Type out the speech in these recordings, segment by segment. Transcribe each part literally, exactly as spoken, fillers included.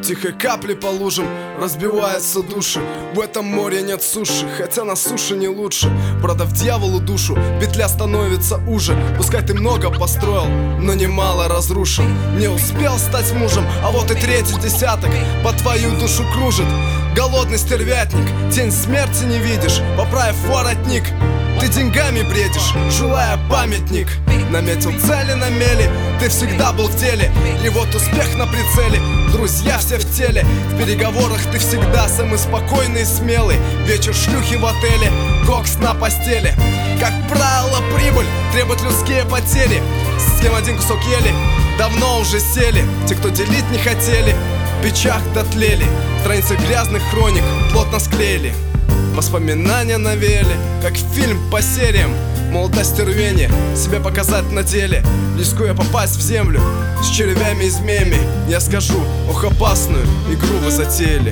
Тихой капли по лужам разбиваются души. В этом море нет суши, хотя на суше не лучше. Продав дьяволу душу, петля становится уже. Пускай ты много построил, но немало разрушил. Не успел стать мужем, а вот и третий десяток по твою душу кружит. Голодный стервятник, тень смерти не видишь. Поправив воротник, ты деньгами бредишь, желая памятник. Наметил цели на мели, ты всегда был в деле. И вот успех на прицеле, друзья все в теле. В переговорах ты всегда самый спокойный и смелый. Вечер шлюхи в отеле, кокс на постели. Как правило, прибыль требует людские потери. С кем один кусок ели, давно уже сели. Те, кто делить не хотели, в печах дотлели. Страницы грязных хроник плотно склеили. Воспоминания навели, как фильм по сериям. Молодость и рвение, себя показать на деле. Рискуя попасть в землю с червями и змеями. Я скажу, ох, опасную игру вы затеяли.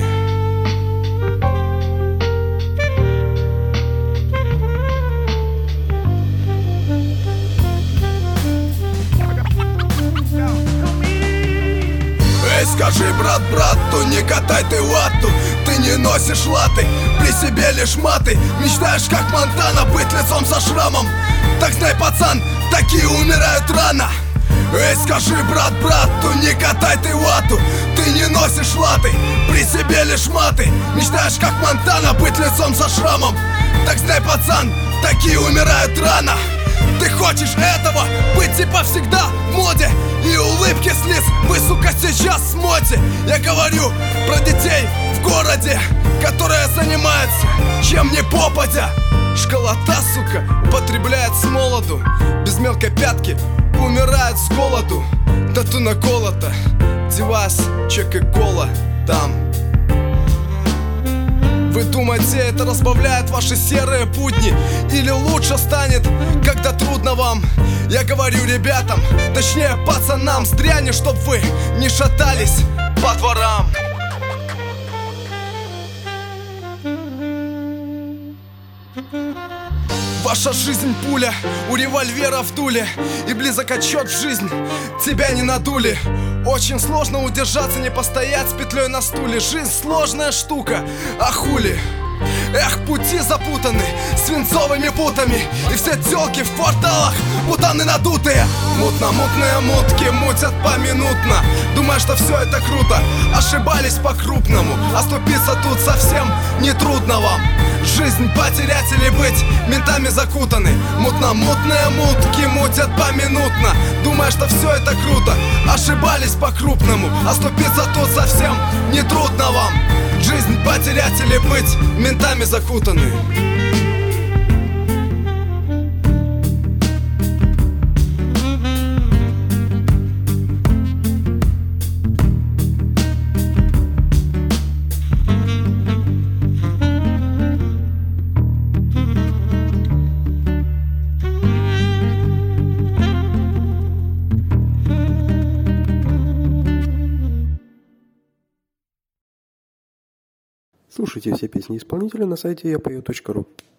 Эй, скажи, брат, брату, не катай ты вату. Ты не носишь латы, при себе лишь маты. Мечтаешь, как Монтана, быть лицом со шрамом. Так знай, пацан, такие умирают рано. Эй, скажи, брат, брату, не катай ты вату. Ты не носишь латы, при себе лишь маты. Мечтаешь, как Монтана, быть лицом со шрамом. Так знай, пацан, такие умирают рано. Ты хочешь этого, быть типа всегда в моде. И улыбки с лиц вы, сука, сейчас смотрите. Я говорю про детей в городе, которые занимаются чем не попадя. Школота, сука, употребляет с молоду. Без мелкой пятки умирает с голоду. Тату наколото, девайс, чек и кола там. Вы думаете, это разбавляет ваши серые будни? Или лучше станет, когда трудно вам? Я говорю ребятам, точнее пацанам, с дрянью, чтоб вы не шатались по дворам. Ваша жизнь пуля, у револьвера в дуле. И близок отчет в жизнь, тебя не надули. Очень сложно удержаться, не постоять с петлей на стуле. Жизнь сложная штука, а хули? Эх, пути запутаны свинцовыми путами. И все тёлки в кварталах путаны надутые. Мутно-мутные мутки мутят поминутно. Думая, что все это круто, ошибались по-крупному. Оступиться тут совсем не трудно вам. Жизнь потерять или быть ментами закутаны. Мутно-мутные мутки мутят поминутно. Думая, что все это круто, ошибались по-крупному. Оступиться тут совсем не трудно вам. Жизнь потерять или быть ментами закутаны. Слушайте все песни исполнителя на сайте я пою точка ру.